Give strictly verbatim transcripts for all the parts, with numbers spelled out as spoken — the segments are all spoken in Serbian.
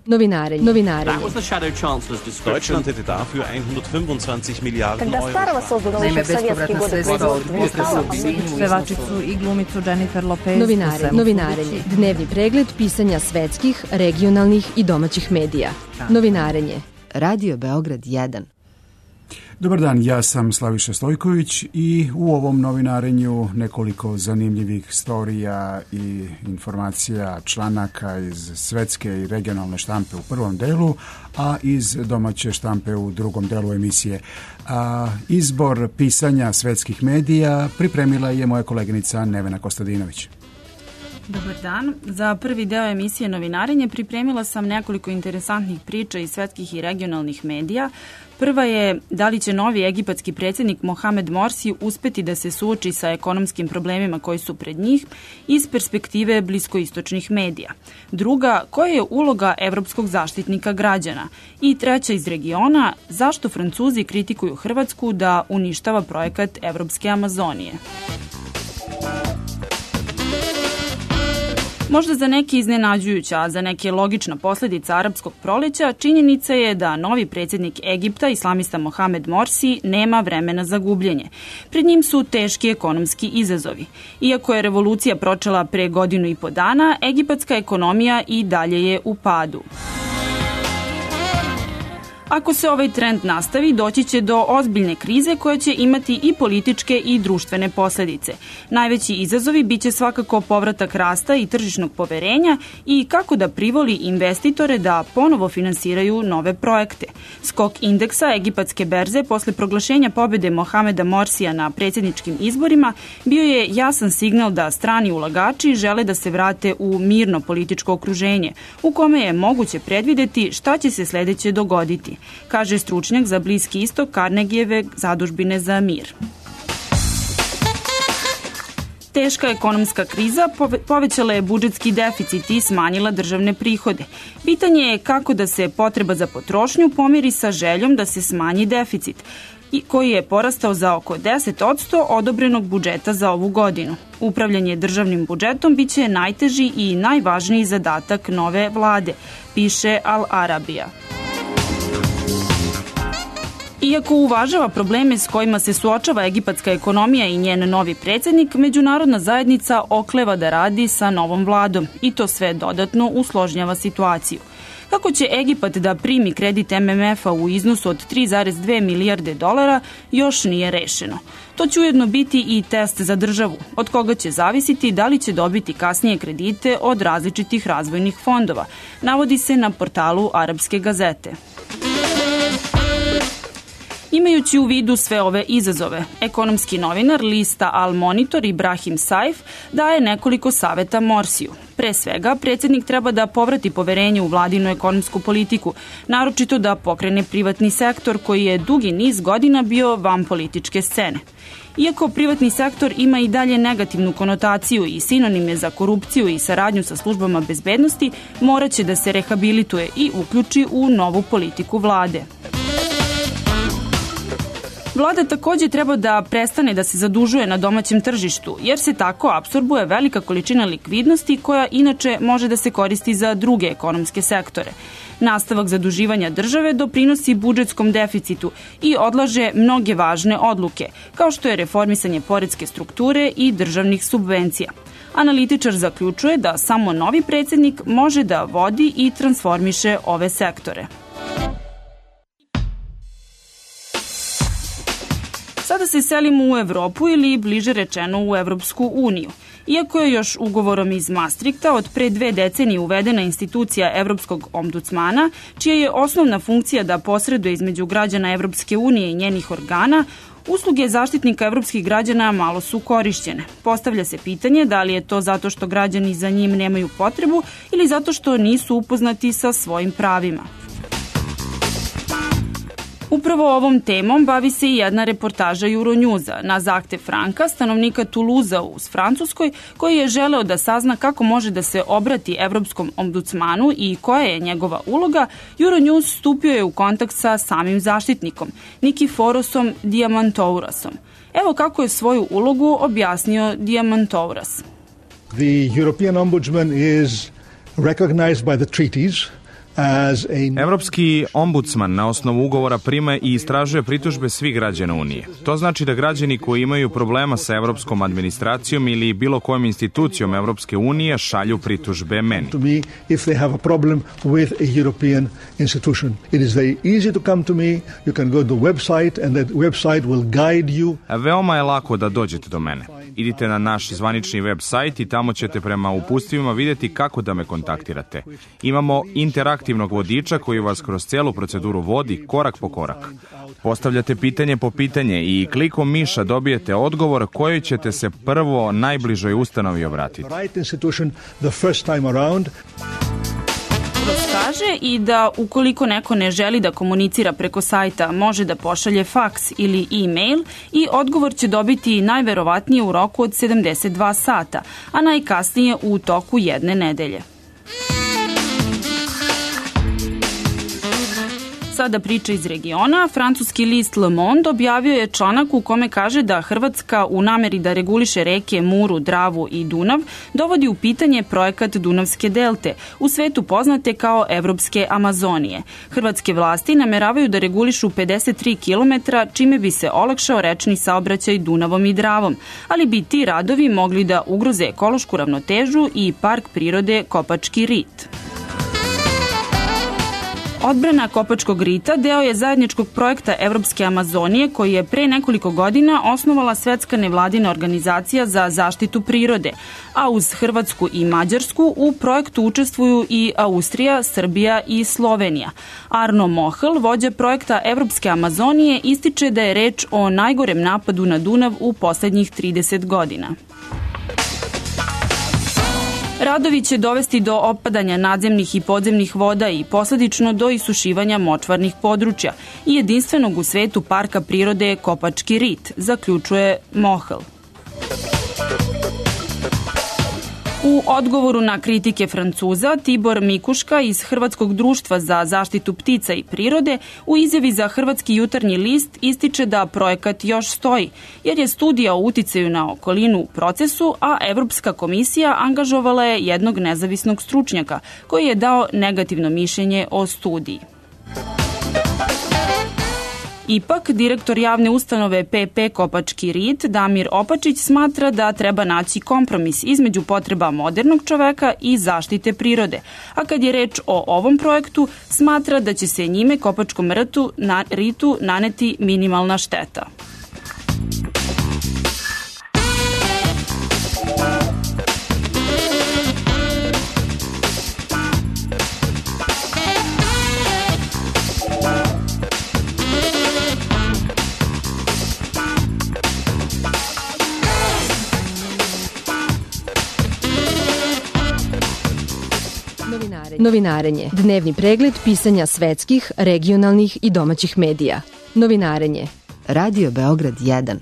Novinarenje. Novinarenje. Deutschland hätte dafür hundertfünfundzwanzig Miliarden Euro. Naime, bespovratna sredstva od pevačicu i glumicu Jennifer Lopez. Novinarenje. Novinarenje. Dnevni pregled pisanja svetskih, regionalnih i domaćih medija. Novinarenje. Radio Beograd jedan. Dobar dan, ja sam Slaviša Stojković i u ovom novinarenju nekoliko zanimljivih storija i informacija, članaka iz svetske i regionalne štampe u prvom delu, a iz domaće štampe u drugom delu emisije. A izbor pisanja svetskih medija pripremila je moja koleginica Nevena Kostadinović. Dobar dan. Za prvi deo emisije Novinarenje pripremila sam nekoliko interesantnih priča iz svetskih i regionalnih medija. Prva je da li će novi egipatski predsjednik Mohamed Morsi uspeti da se suoči sa ekonomskim problemima koji su pred njih iz perspektive bliskoistočnih medija. Druga, koja je uloga evropskog zaštitnika građana? I treća iz regiona, zašto Francuzi kritikuju Hrvatsku da uništava projekat Evropske Amazonije? Možda za neke iznenađujuća, a za neke logična posljedica arapskog proleća, činjenica je da novi predsjednik Egipta, islamista Mohamed Morsi, nema vremena za gubljenje. Pred njim su teški ekonomski izazovi. Iako je revolucija počela pre godinu i po dana, egipatska ekonomija i dalje je u padu. Ako se ovaj trend nastavi, doći će do ozbiljne krize koja će imati i političke i društvene posljedice. Najveći izazovi biće svakako povratak rasta i tržišnog poverenja i kako da privoli investitore da ponovo finansiraju nove projekte. Skok indeksa egipatske berze posle proglašenja pobjede Mohameda Morsija na predsjedničkim izborima bio je jasan signal da strani ulagači žele da se vrate u mirno političko okruženje, u kome je moguće predvideti šta će se sljedeće dogoditi, kaže stručnjak za Bliski istok Carnegieve zadužbine za mir. Teška ekonomska kriza povećala je budžetski deficit i smanjila državne prihode. Pitanje je kako da se potreba za potrošnju pomiri sa željom da se smanji deficit, koji je porastao za oko deset posto odobrenog budžeta za ovu godinu. Upravljanje državnim budžetom biće najteži i najvažniji zadatak nove vlade, piše Al Arabija. Iako uvažava probleme s kojima se suočava egipatska ekonomija i njen novi predsjednik, međunarodna zajednica okleva da radi sa novom vladom i to sve dodatno usložnjava situaciju. Kako će Egipat da primi kredit M M F-a u iznosu od tri zarez dve milijarde dolara još nije rešeno. To će ujedno biti i test za državu, od koga će zavisiti da li će dobiti kasnije kredite od različitih razvojnih fondova, navodi se na portalu Arapske gazete. Imajući u vidu sve ove izazove, ekonomski novinar lista Al Monitor Ibrahim Saif daje nekoliko saveta Morsiju. Pre svega, predsjednik treba da povrati poverenje u vladinu ekonomsku politiku, naročito da pokrene privatni sektor koji je dugi niz godina bio van političke scene. Iako privatni sektor ima i dalje negativnu konotaciju i sinonim je za korupciju i saradnju sa službama bezbednosti, morat će da se rehabilituje i uključi u novu politiku vlade. Vlada također treba da prestane da se zadužuje na domaćem tržištu, jer se tako apsorbuje velika količina likvidnosti koja inače može da se koristi za druge ekonomske sektore. Nastavak zaduživanja države doprinosi budžetskom deficitu i odlaže mnoge važne odluke, kao što je reformisanje poreske strukture i državnih subvencija. Analitičar zaključuje da samo novi predsjednik može da vodi i transformiše ove sektore. Sada se selimo u Evropu ili bliže rečeno u Evropsku uniju. Iako je još ugovorom iz Maastrichta od pre dve decenije uvedena institucija Evropskog ombudsmana, čija je osnovna funkcija da posreduje između građana Evropske unije i njenih organa, usluge zaštitnika evropskih građana malo su korišćene. Postavlja se pitanje da li je to zato što građani za njim nemaju potrebu ili zato što nisu upoznati sa svojim pravima. Upravo ovom temom bavi se i jedna reportaža Euronewsa na zahtev Franka, stanovnika Toulousea u Francuskoj, koji je želeo da sazna kako može da se obrati Evropskom ombudsmanu i koja je njegova uloga. Euronews stupio je u kontakt sa samim zaštitnikom, Nikiforosom Diamantourasom. Evo kako je svoju ulogu objasnio Diamantouras. The European Ombudsman is recognized by the treaties Evropski ombudsman na osnovu ugovora prima i istražuje pritužbe svih građana Unije. To znači da građani koji imaju problema sa evropskom administracijom ili bilo kojom institucijom Evropske unije šalju pritužbe meni. Veoma je lako da dođete do mene. Idite na naš zvanični web sajt i tamo ćete prema upustvima vidjeti kako da me kontaktirate. Imamo interaktivnog vodiča koji vas kroz cijelu proceduru vodi korak po korak. Postavljate pitanje po pitanje i klikom miša dobijete odgovor kojoj ćete se prvo najbližoj ustanovi obratiti. Kaže i da ukoliko neko ne želi da komunicira preko sajta, može da pošalje faks ili e-mail i odgovor će dobiti najverovatnije u roku od sedamdeset dva sata, a najkasnije u toku jedne nedelje. Sada priča iz regiona. Francuski list Le Monde objavio je članak u kome kaže da Hrvatska u nameri da reguliše reke Muru, Dravu i Dunav dovodi u pitanje projekat Dunavske delte, u svetu poznate kao Evropske Amazonije. Hrvatske vlasti nameravaju da regulišu pedeset tri kilometra, čime bi se olakšao rečni saobraćaj Dunavom i Dravom, ali bi ti radovi mogli da ugroze ekološku ravnotežu i park prirode Kopački rit. Odbrana Kopačkog rita deo je zajedničkog projekta Evropske Amazonije koji je pre nekoliko godina osnovala Svetska nevladina organizacija za zaštitu prirode, a uz Hrvatsku i Mađarsku u projektu učestvuju i Austrija, Srbija i Slovenija. Arno Mohl, vođa projekta Evropske Amazonije, ističe da je reč o najgorem napadu na Dunav u poslednjih trideset godina. Radovi će dovesti do opadanja nadzemnih i podzemnih voda i posledično do isušivanja močvarnih područja i jedinstvenog u svetu parka prirode Kopački rit, zaključuje Mohl. U odgovoru na kritike Francuza, Tibor Mikuška iz Hrvatskog društva za zaštitu ptica i prirode u izjavi za Hrvatski jutarnji list ističe da projekat još stoji, jer je studija o uticaju na okolinu u procesu, a Evropska komisija angažovala je jednog nezavisnog stručnjaka koji je dao negativno mišljenje o studiji. Ipak, direktor javne ustanove P P Kopački rit, Damir Opačić, smatra da treba naći kompromis između potreba modernog čoveka i zaštite prirode. A kad je reč o ovom projektu, smatra da će se njime Kopačkom ritu, na, ritu naneti minimalna šteta. Novinarenje. Dnevni pregled pisanja svetskih, regionalnih i domaćih medija. Novinarenje. Radio Beograd jedan.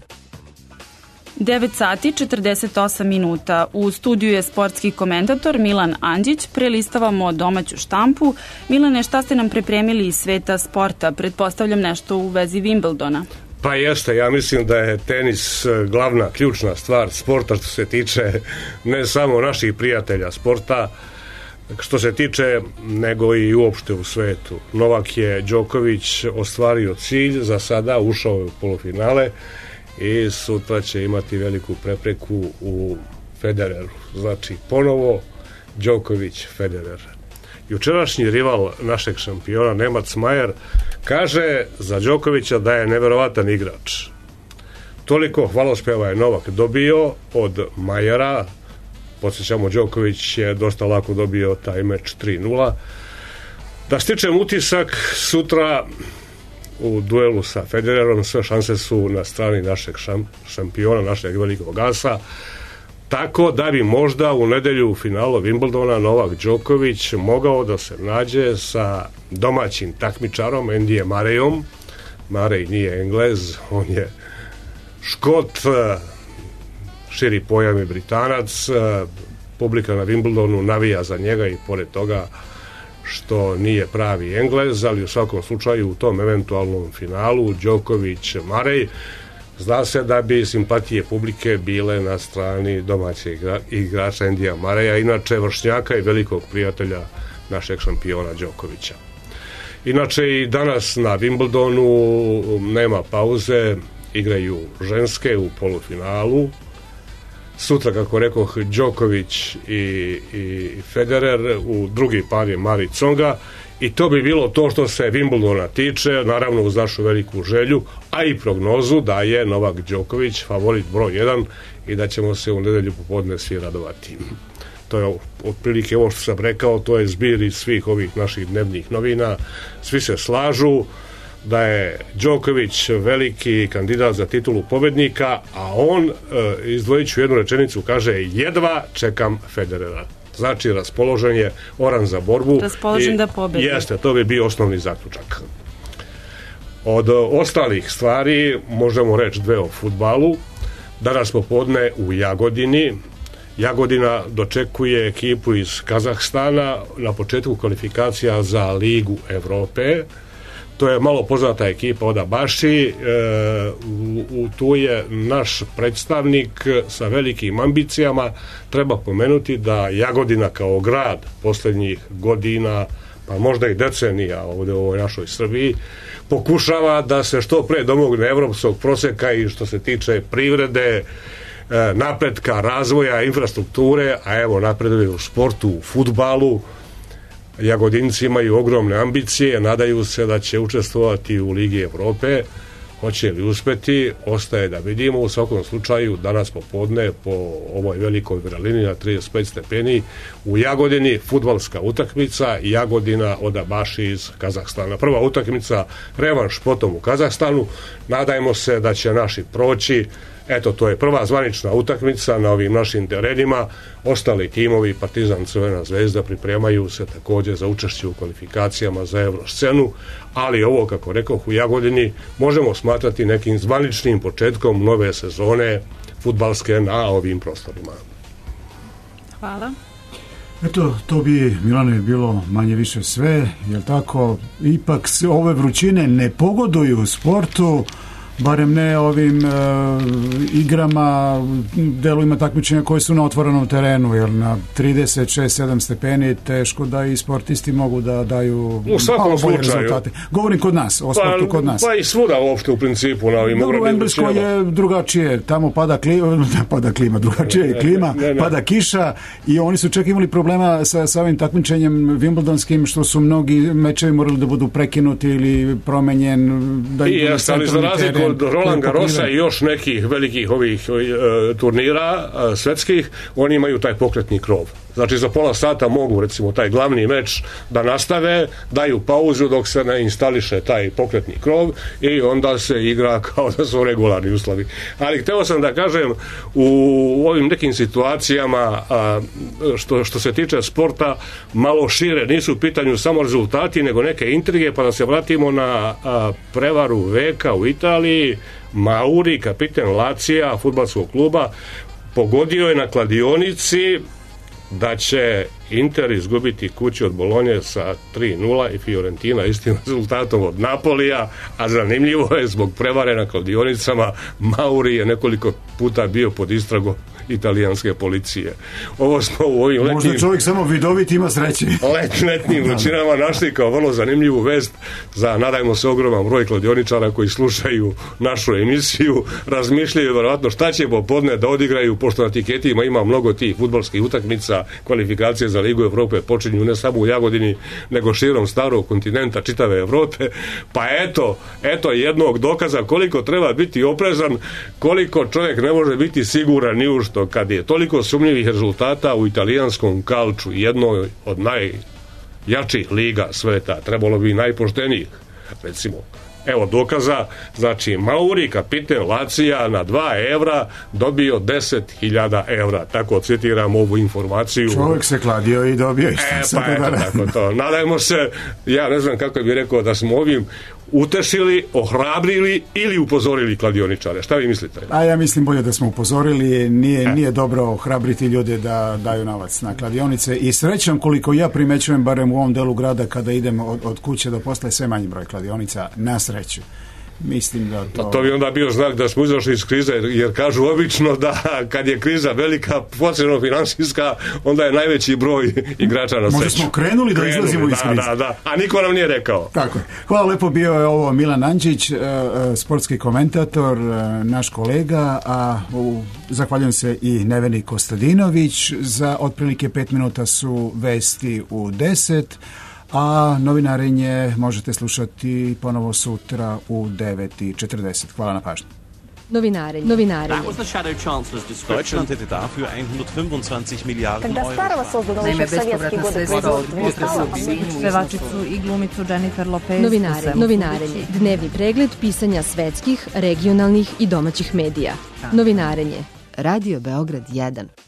devet sati četrdeset osam minuta. U studiju je sportski komentator Milan Andžić. Prelistavamo domaću štampu. Milane, šta ste nam pripremili iz sveta sporta? Pretpostavljam nešto u vezi Wimbledona. Pa jeste, ja mislim da je tenis glavna, ključna stvar sporta što se tiče ne samo naših prijatelja sporta, što se tiče, nego i uopšte u svetu. Novak je Đoković ostvario cilj, za sada ušao je u polufinale i sutra će imati veliku prepreku u Federeru. Znači, ponovo Đoković Federer. Jučerašnji rival našeg šampiona, Nemac Majer, kaže za Đokovića da je neverovatan igrač. Toliko hvalospeva je Novak dobio od Majera. Podsjećamo, Đoković je dosta lako dobio taj meč tri nula. Da stičem utisak, sutra u duelu sa Federerom sve šanse su na strani našeg šampiona, našeg velikog asa, tako da bi možda u nedelju u finalu Wimbledona Novak Đoković mogao da se nađe sa domaćim takmičarom Andyjem Murrayom. Murray nije Englez, on je Škot, širi pojam je Britanac, publika na Wimbledonu navija za njega i pored toga što nije pravi Englez, ali u svakom slučaju u tom eventualnom finalu Đoković Murray, zna se da bi simpatije publike bile na strani domaćeg igra, igrača Andyja Murraya, inače vršnjaka i velikog prijatelja našeg šampiona Đokovića. Inače i danas na Wimbledonu nema pauze, igraju ženske u polufinalu. Sutra, kako rekoh, Đoković i, i Federer, u drugi par je Mari Tsonga, i to bi bilo to što se Wimbledona tiče, naravno uz našu veliku želju, a i prognozu da je Novak Đoković favorit broj jedan i da ćemo se u nedelju popodne svi radovati. To je otprilike ovo što sam rekao, to je zbir iz svih ovih naših dnevnih novina. Svi se slažu da je Đoković veliki kandidat za titulu pobednika, a on, e, izdvojit ću jednu rečenicu, kaže jedva čekam Federera. Znači raspoložen je, oran za borbu. Raspoložen da pobedi. Jeste, to bi bio osnovni zaključak. Od ostalih stvari možemo reći dve o fudbalu. Danas popodne u Jagodini Jagodina dočekuje ekipu iz Kazahstana na početku kvalifikacija za Ligu Evrope. To je malo poznata ekipa od Abaši. E, u, u, tu je naš predstavnik sa velikim ambicijama. Treba pomenuti da Jagodina kao grad posljednjih godina, pa možda i decenija ovdje u ovoj našoj Srbiji, pokušava da se što pre domogne evropskog prosjeka i što se tiče privrede, napretka, razvoja, infrastrukture, a evo napreduje u sportu, u fudbalu. Jagodinci imaju ogromne ambicije, nadaju se da će učestvovati u Ligi Evrope. Hoće li uspeti, ostaje da vidimo. U svakom slučaju danas popodne po ovoj velikoj vrelini na trideset pet stepeni u Jagodini fudbalska utakmica, Jagodina od Abaši iz Kazahstana. Prva utakmica, revanš potom u Kazahstanu. Nadajmo se da će naši proći. Eto, to je prva zvanična utakmica na ovim našim terenima. Ostali timovi, Partizan, Crvena zvezda, pripremaju se također za učešće u kvalifikacijama za Evroscenu, ali ovo, kako rekoh, u Jagodini možemo smatrati nekim zvaničnim početkom nove sezone fudbalske na ovim prostorima. Hvala. Eto, to bi, Milane, bilo manje više sve, jel tako? Ipak ove vrućine ne pogoduju sportu, barem ne ovim e, igrama, delovima takmičenja koje su na otvorenom terenu, jer na trideset šest sedam stepeni teško da i sportisti mogu da daju malo bolje rezultate. Govorim kod nas, o sportu pa, kod nas. Pa i svuda uopšte u principu na ovim. Dobro, u Engleskoj je drugačije, tamo pada klima, pada klima, drugačije je klima, ne, ne, ne. pada kiša i oni su čak imali problema sa, sa ovim takmičenjem Wimbledonskim, što su mnogi mečevi morali da budu prekinuti ili promenjen, da i jeste, ali za razliku od Roland Garrosa i još nekih velikih ovih e, turnira e, svetskih, oni imaju taj pokretni krov. Znači za pola sata mogu recimo taj glavni meč da nastave, daju pauzu dok se ne instališe taj pokretni krov i onda se igra kao da su regularni uslovi. Ali hteo sam da kažem u ovim nekim situacijama a, što, što se tiče sporta malo šire, nisu u pitanju samo rezultati nego neke intrige, pa da se vratimo na a, prevaru veka u Italiji. Mauri, kapiten Lacija, fudbalskog kluba, pogodio je na kladionici da će Inter izgubiti kuću od Bolonje sa tri nula i Fiorentina istim rezultatom od Napolija, a zanimljivo je zbog prevare na kladionicama Mauri je nekoliko puta bio pod istragom italijanske policije. Ovo smo u ovim letnim... Možda čovjek samo vidovit ima sreće. Let, letnim vrućinama našli kao vrlo zanimljivu vest za, nadajmo se, ogroman broj kladioničara koji slušaju našu emisiju, razmišljaju verovatno šta će popodne da odigraju, pošto na tiketima ima mnogo tih fudbalskih utakmica, kvalifikacije za Ligu Evrope počinju ne samo u Jagodini, nego širom starog kontinenta, čitave Evrope. Pa eto, eto jednog dokaza koliko treba biti oprezan, koliko čovjek ne može biti siguran ni u što, kad je toliko sumnjivih rezultata u italijanskom kalču, jednoj od najjačih liga sveta, trebalo bi najpoštenijih, recimo. Evo dokaza, znači Mauri, kapiten Lacija, na dva evra dobio deset hiljada evra. Tako citiram ovu informaciju. Čovjek se kladio i dobio isto. E, pa eto, tako to. Nadajmo se, ja ne znam kako bih rekao, da smo ovim utešili, ohrabrili ili upozorili kladioničare. Šta vi mislite? A ja mislim bolje da smo upozorili, nije, e. nije dobro ohrabriti ljude da daju novac na kladionice i srećom, koliko ja primećujem, barem u ovom delu grada kada idem od, od kuće do posle, sve manji broj kladionica, na sreću. Mislim da to... A to bi onda bio znak da smo izašli iz krize, jer kažu obično da kad je kriza velika, posebno finansijska, onda je najveći broj igrača na sreću. Možda smo krenuli da krenuli, izlazimo iz krize. Da, da, da, a niko nam nije rekao. Tako je. Hvala lepo, bio je ovo Milan Andžić, sportski komentator, naš kolega, a u, zahvaljujem se i Neveni Kostadinović. Za otprilike pet minuta su vesti u deset, a novinarenje možete slušati ponovo sutra u devet i četrdeset. Hvala na pažnju. Novinarenje. Novinarenje. That was the Shadow Chancellor's description. Deutschland hätte dafür hundertfünfundzwanzig Milliarden Когда старого Euro. создано еще в советские годы производство не стало, pevačicu i glumicu Jennifer Lopez. Novinarenje. Novinarenje. Dnevni pregled pisanja svetskih, regionalnih i domaćih medija. Novinarenje. Radio Beograd jedan.